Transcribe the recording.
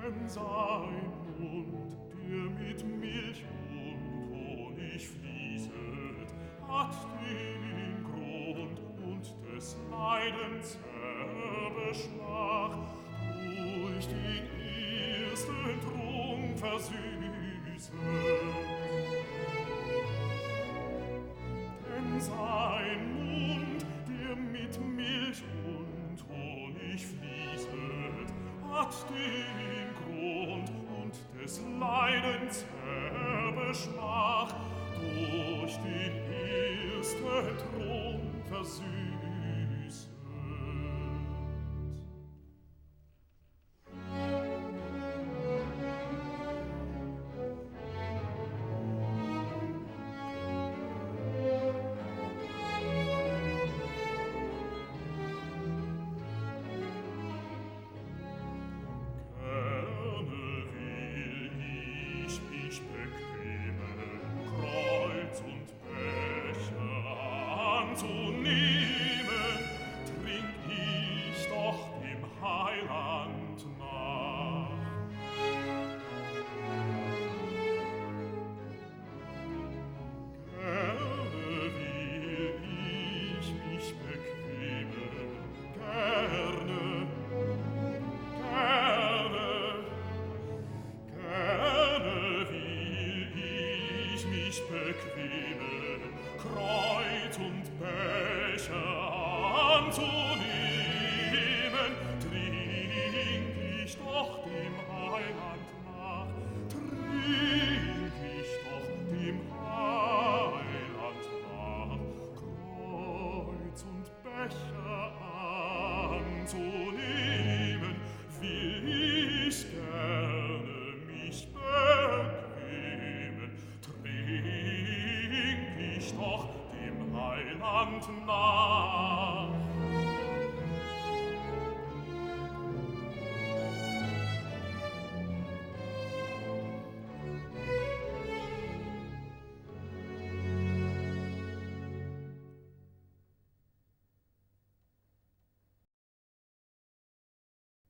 Sein Mund, der mit Milch und Honig fließet, hat den Grund und des Leidens Herbeschlag durch den ersten Trunk versüßet. Denn sein Mund, der mit Milch und Honig fließet, hat den Grund und des Leidens Herbeschlag durch den ersten Trunk versüßet. Kreuz und Becher anzunehmen, trink ich doch dem Heiland nach, trink ich doch dem Heiland nach, Kreuz und Becher anzunehmen.